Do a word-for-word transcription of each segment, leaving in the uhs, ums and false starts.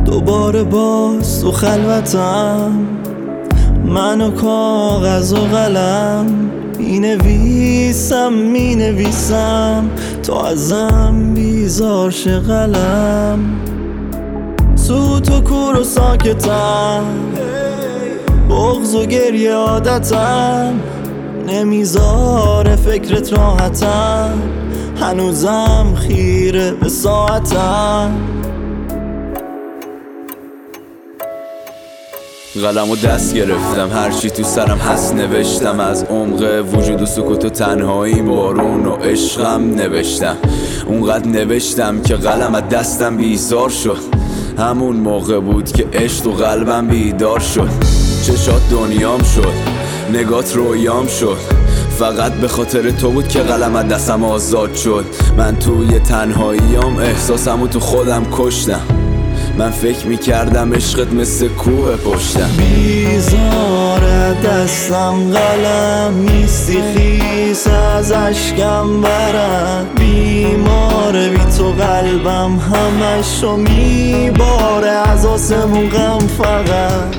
دوباره باز تو خلوتم، من و کاغذ و قلم می نویسم می نویسم تا ازم بیزار شه قلم. سوت و کور و ساکتم، بغض و گریه عادتم، نمیذاره فکرت راحتم، هنوزم خیره به ساعتم. قلم و دست گرفتم، هرچی تو سرم هست نوشتم، از عمق وجود و سکوت و تنهایی بارون و عشقم نوشتم. اونقدر نوشتم که قلم از دستم بیزار شد، همون موقع بود که عشق و قلبم بیدار شد. چشات دنیام شد، نگات رویام شد، فقط به خاطر تو بود که قلم از دستم آزاد شد. من توی تنهاییام احساسمو تو خودم کشتم، من فکر میکردم عشقت مثل کوه پشتم. بیزاره دستم قلم نیستی، خیس از اشکم برم، بیماره بی تو قلبم همشو میباره، از آسمون غم فقط.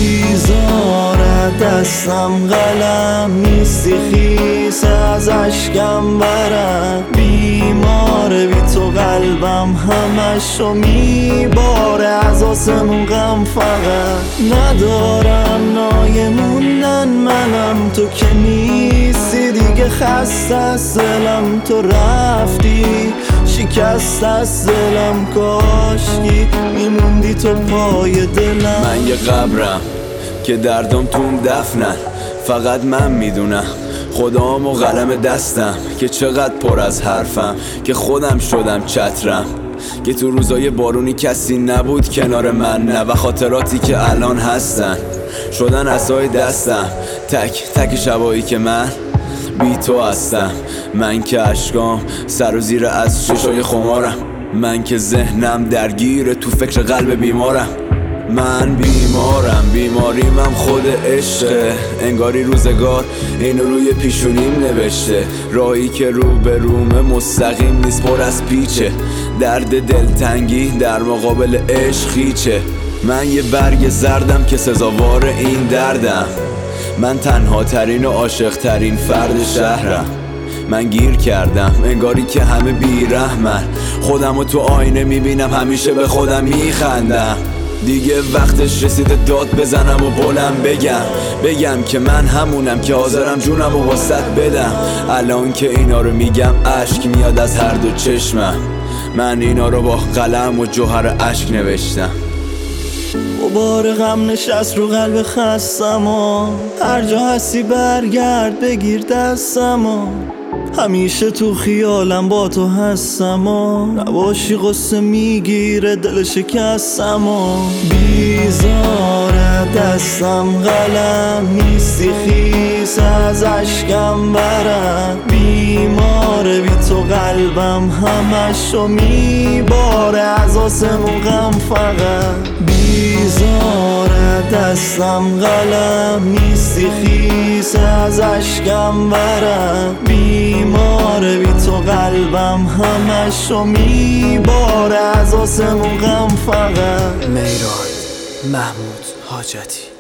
بیزاره دستم قلم نیستی، خیس از اشکم برم، بیماره بی تو قلبم همشو میباره، از آسمون غم فقط. ندارم نایه موندن منم، تو که نیستی دیگه، خسته از دلم تو رفتی، شکست از دلم کاشکی میموندی تو پای دلم. من یه قبرم که دردم توم دفنن، فقط من میدونم خدام و قلم دستم که چقدر پر از حرفم، که خودم شدم چترم، که تو روزای بارونی کسی نبود کنار من، نه و خاطراتی که الان هستن شدن عصای دستم، تک تک شبایی که من بی تو هستم. من که اشکام سر و زیر از چشای خمارم، من که ذهنم درگیر تو فکر قلب بیمارم. من بیمارم، بیماریمم خود عشقه، انگاری روزگار اینو روی پیشونیم نوشته، راهی که رو به رومه مستقیم نیست، پر از پیچه، درد دلتنگی در مقابل عشق هیچه. من یه برگ زردم که سزاوار این دردم، من تنها ترین و عاشق ترین فرد شهرم. من گیر کردم انگاری که همه بیرحمن، خودمو تو آینه میبینم همیشه به خودم میخندم. دیگه وقتش رسیده داد بزنم و بلند بگم بگم که من همونم که حاضرم جونم و واسط بدم. الان که اینا رو میگم اشک میاد از هر دو چشمم، من اینا رو با قلم و جوهر اشک نوشتم. غبار غم نشست رو قلب خستم و هر جا هستی برگرد بگیر دستم و همیشه تو خیالم با تو هستم و نباشی غصه میگیره دل شکستم و بیزاره دستم قلم نیستی، خیس از اشکم برم، بیماره بی تو قلبم همشو میباره، از آسمون غم فقط. بیزاره دستم قلم نیستی، خیس از اشکم برم، بیماره بی تو قلبم همشو میباره، از آسمون غم فقط. میراد محمود حاجتی.